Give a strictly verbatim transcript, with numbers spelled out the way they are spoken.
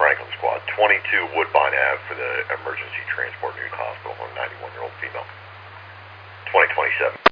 Franklin Squad, twenty-two Woodbine Avenue for the emergency transport near the hospital, a ninety-one-year-old female. twenty twenty-seven.